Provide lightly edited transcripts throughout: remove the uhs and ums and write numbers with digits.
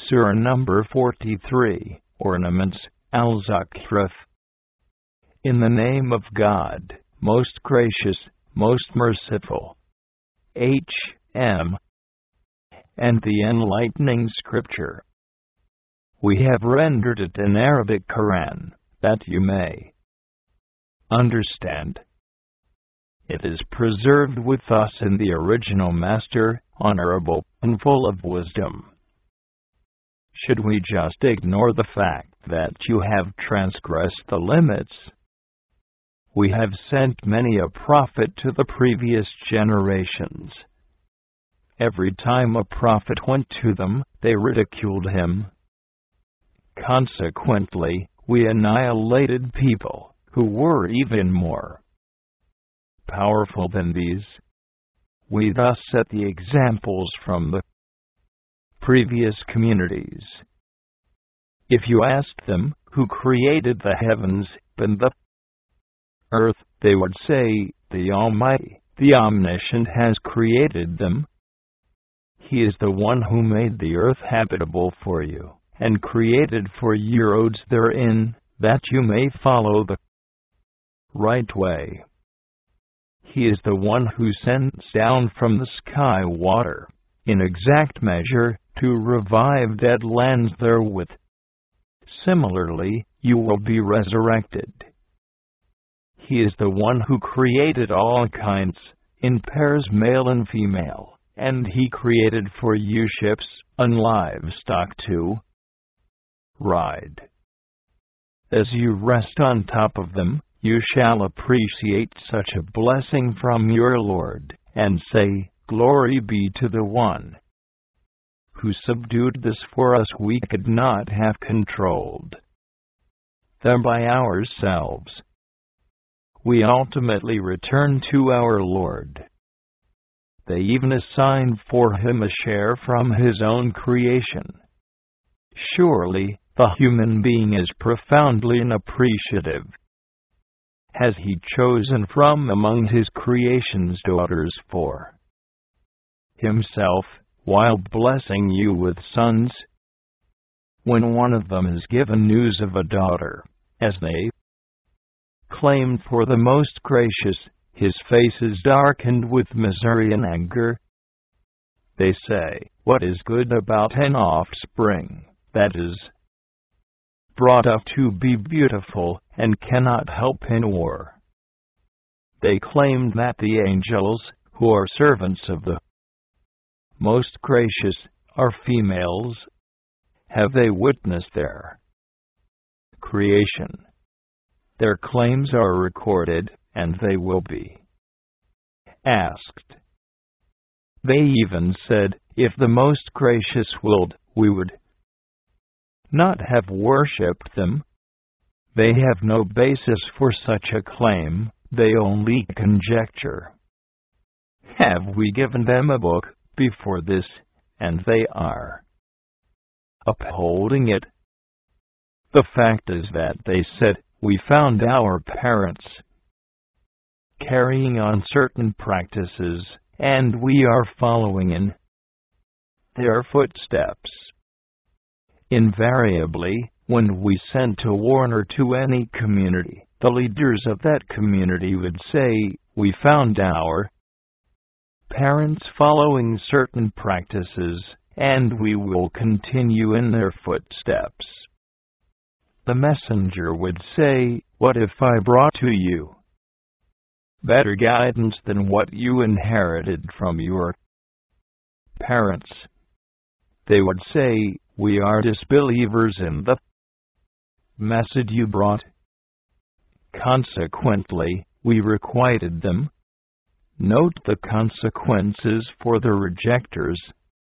Surah number 43, Ornaments, Al-Zukhruf. In the name of God, most gracious, most merciful. H.M. And the enlightening scripture. We have rendered it an Arabic Quran, that you may understand. It is preserved with us in the original Master, honorable and full of wisdom. Should we just ignore the fact that you have transgressed the limits? We have sent many a prophet to the previous generations. Every time a prophet went to them, they ridiculed him. Consequently, we annihilated people who were even more powerful than these. We thus set the examples from the previous communities. If you asked them, who created the heavens and the earth, they would say, the Almighty, the Omniscient has created them. He is the one who made the earth habitable for you, and created for you roads therein, that you may follow the right way. He is the one who sends down from the sky water, in exact measure, to revive dead lands therewith. Similarly, you will be resurrected. He is the one who created all kinds, in pairs male and female, and he created for you ships, and livestock to ride. As you rest on top of them, you shall appreciate such a blessing from your Lord, and say, Glory be to the One who subdued this for us. We could not have controlled them by ourselves. We ultimately return to our Lord. They even assign for him a share from his own creation. Surely, the human being is profoundly unappreciative. Has he chosen from among his creation's daughters for himself, while blessing you with sons? When one of them is given news of a daughter, as they claimed for the most gracious, his face is darkened with misery and anger. They say, what is good about an offspring, that is brought up to be beautiful, and cannot help in war? They claimed that the angels, who are servants of the most gracious, are females. Have they witnessed their creation? Their claims are recorded, and they will be asked. They even said, if the most gracious willed, we would not have worshipped them. They have no basis for such a claim, they only conjecture. Have we given them a book before this, and they are upholding it? The fact is that they said, we found our parents carrying on certain practices, and we are following in their footsteps. Invariably, when we sent a warner to any community, the leaders of that community would say, we found our parents following certain practices, and we will continue in their footsteps. The messenger would say, what if I brought to you better guidance than what you inherited from your parents? They would say, we are disbelievers in the message you brought. Consequently, we requited them. Note the consequences for the rejectors.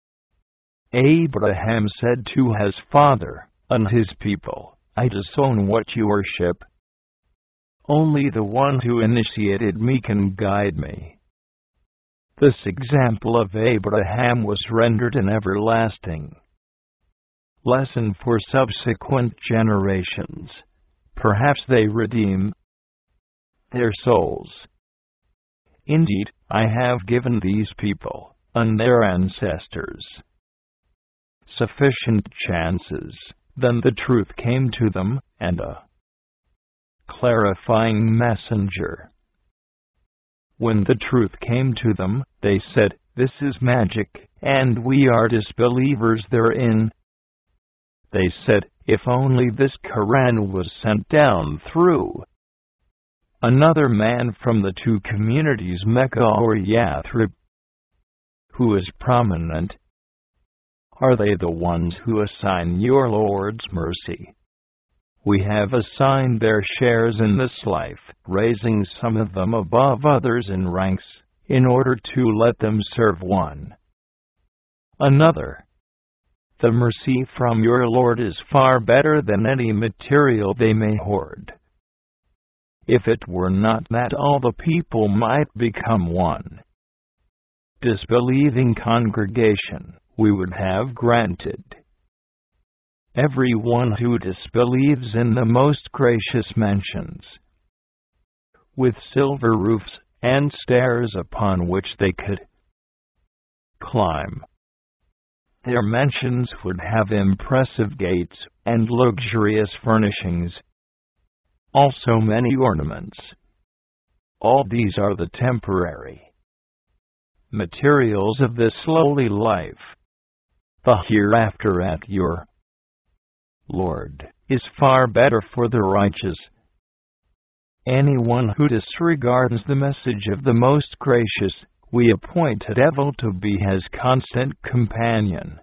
Abraham said to his father and his people, I disown what you worship. Only the one who initiated me can guide me. This example of Abraham was rendered an everlasting lesson for subsequent generations. Perhaps they redeem their souls. Indeed, I have given these people, and their ancestors, sufficient chances, then the truth came to them, and a clarifying messenger. When the truth came to them, they said, "This is magic, and we are disbelievers therein." They said, "If only this Quran was sent down through another man from the two communities, Mecca or Yathrib, who is prominent. Are they the ones who assign your Lord's mercy? We have assigned their shares in this life, raising some of them above others in ranks, in order to let them serve one another. The mercy from your Lord is far better than any material they may hoard. If it were not that all the people might become one disbelieving congregation, we would have granted everyone who disbelieves in the most gracious mentions, with silver roofs and stairs upon which they could climb. Their mansions would have impressive gates and luxurious furnishings, also many ornaments. All these are the temporary materials of this lowly life. The hereafter at your Lord is far better for the righteous. Anyone who disregards the message of the Most Gracious, we appoint a devil to be his constant companion.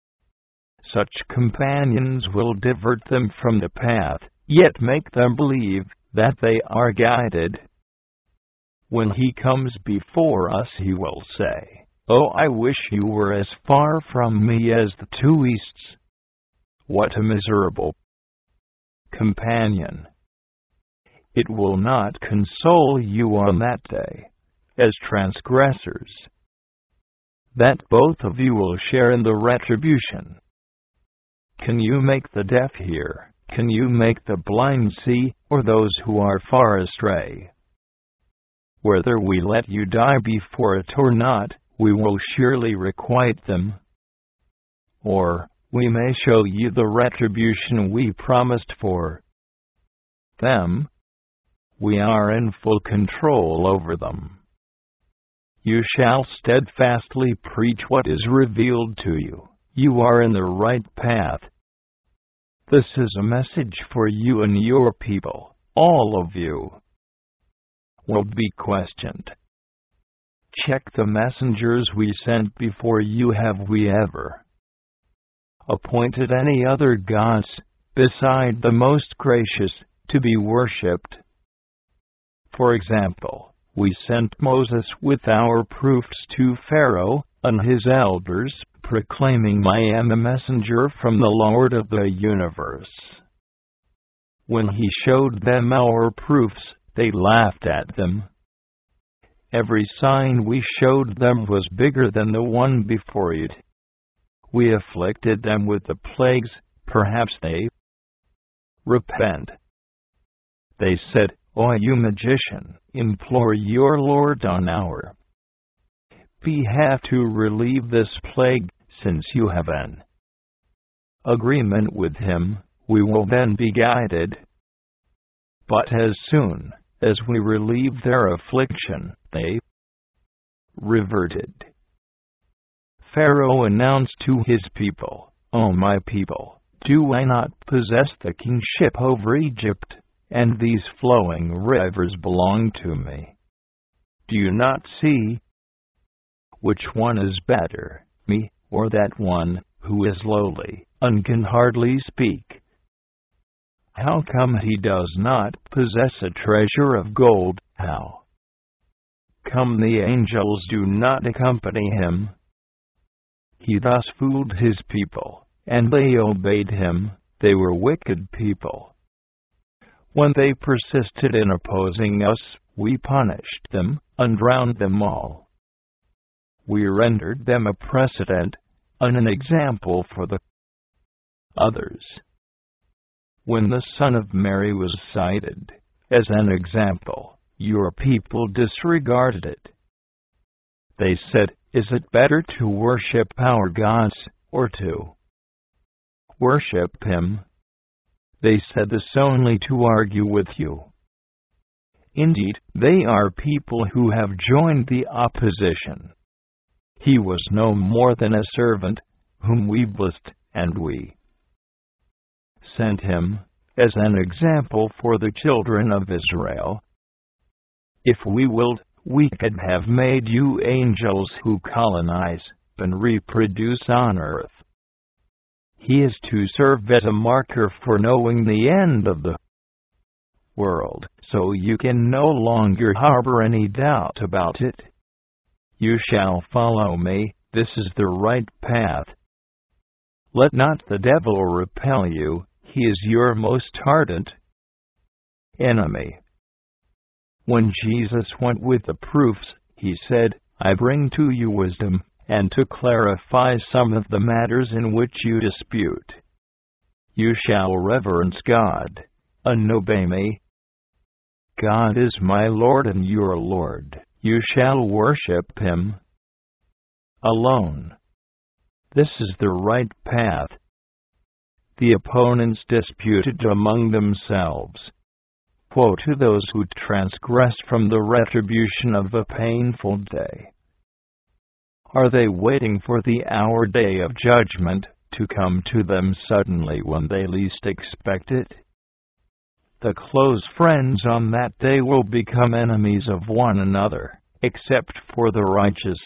Such companions will divert them from the path, yet make them believe that they are guided. When he comes before us, he will say, "Oh, I wish you were as far from me as the two easts." What a miserable companion! It will not console you on that day, as transgressors, that both of you will share in the retribution. Can you make the deaf hear? Can you make the blind see, or those who are far astray? Whether we let you die before it or not, we will surely requite them. Or, we may show you the retribution we promised for them. We are in full control over them. You shall steadfastly preach what is revealed to you. You are in the right path. This is a message for you and your people. All of you will be questioned. Check the messengers we sent before you. Have we ever appointed any other gods, beside the Most Gracious, to be worshipped? For example, we sent Moses with our proofs to Pharaoh and his elders, proclaiming, "I am a messenger from the Lord of the universe." When he showed them our proofs, they laughed at them. Every sign we showed them was bigger than the one before it. We afflicted them with the plagues, perhaps they repent. They said, "O you magician, implore your Lord on our behalf to relieve this plague, since you have an agreement with him, we will then be guided." But as soon as we relieved their affliction, they reverted. Pharaoh announced to his people, "O my people, do I not possess the kingship over Egypt, and these flowing rivers belong to me? Do you not see? Which one is better, me, or that one who is lowly, and can hardly speak? How come he does not possess a treasure of gold? How come the angels do not accompany him?" He thus fooled his people, and they obeyed him. They were wicked people. When they persisted in opposing us, we punished them, and drowned them all. We rendered them a precedent, and an example for the others. When the Son of Mary was cited as an example, your people disregarded it. They said, "Is it better to worship our gods, or to worship him. They said this only to argue with you. Indeed, they are people who have joined the opposition. He was no more than a servant, whom we blessed, and we sent him as an example for the children of Israel. If we willed, we could have made you angels who colonize and reproduce on earth. He is to serve as a marker for knowing the end of the world, so you can no longer harbor any doubt about it. You shall follow me, this is the right path. Let not the devil repel you, he is your most ardent enemy. When Jesus went with the proofs, he said, I bring to you wisdom, and to clarify some of the matters in which you dispute. You shall reverence God, and obey me. God is my Lord and your Lord. You shall worship him alone. This is the right path. The opponents disputed among themselves. Woe to those who transgress from the retribution of a painful day. Are they waiting for the hour day of judgment to come to them suddenly when they least expect it? The close friends on that day will become enemies of one another, except for the righteous.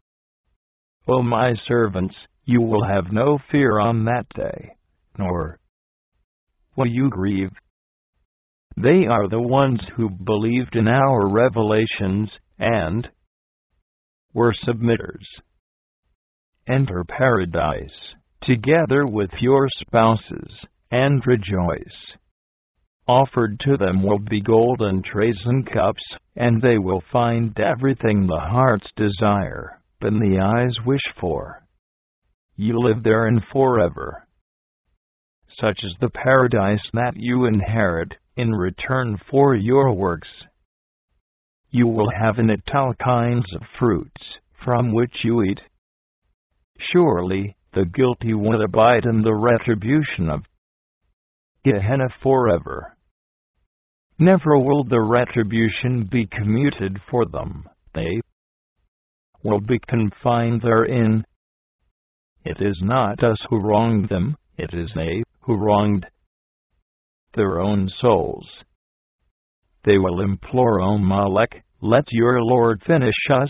O my servants, you will have no fear on that day, nor will you grieve. They are the ones who believed in our revelations, and were submitters. Enter paradise, together with your spouses, and rejoice. Offered to them will be golden trays and cups, and they will find everything the heart's desire, and the eyes wish for. You live therein forever. Such is the paradise that you inherit, in return for your works. You will have in it all kinds of fruits, from which you eat. Surely, the guilty will abide in the retribution of Gehenna forever. Never will the retribution be commuted for them, they will be confined therein. It is not us who wronged them, it is they who wronged their own souls. They will implore, O Molech, let your Lord finish us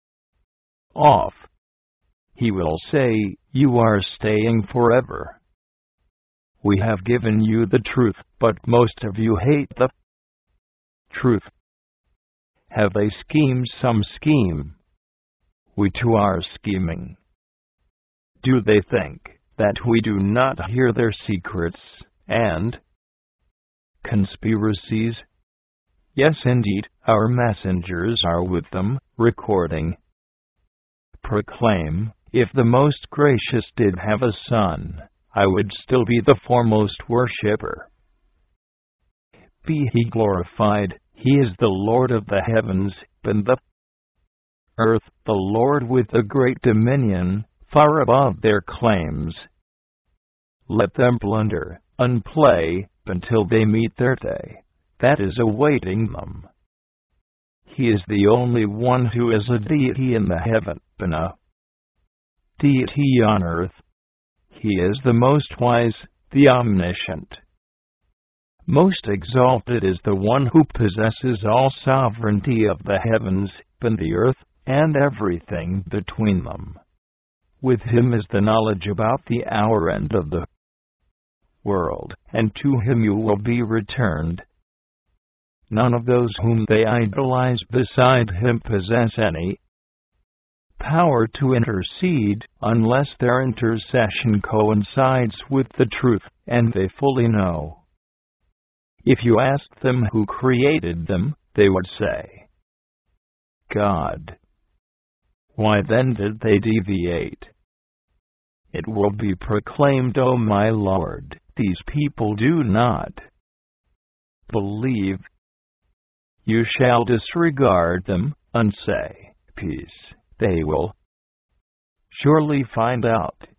off. He will say, you are staying forever. We have given you the truth, but most of you hate the truth. Have they schemed some scheme? We too are scheming. Do they think that we do not hear their secrets and conspiracies? Yes, indeed, our messengers are with them, recording. Proclaim, if the Most Gracious did have a son, I would still be the foremost worshipper. Be he glorified, he is the Lord of the heavens and the earth, the Lord with a great dominion, far above their claims. Let them plunder and play until they meet their day that is awaiting them. He is the only one who is a deity in the heaven and a deity on earth. He is the most wise, the omniscient. Most exalted is the one who possesses all sovereignty of the heavens and the earth, and everything between them. With him is the knowledge about the hour end of the world, and to him you will be returned. None of those whom they idolize beside him possess any power to intercede, unless their intercession coincides with the truth, and they fully know. If you asked them who created them, they would say, God. Why then did they deviate? It will be proclaimed, O my Lord, these people do not believe. You shall disregard them, and say, peace. They will surely find out.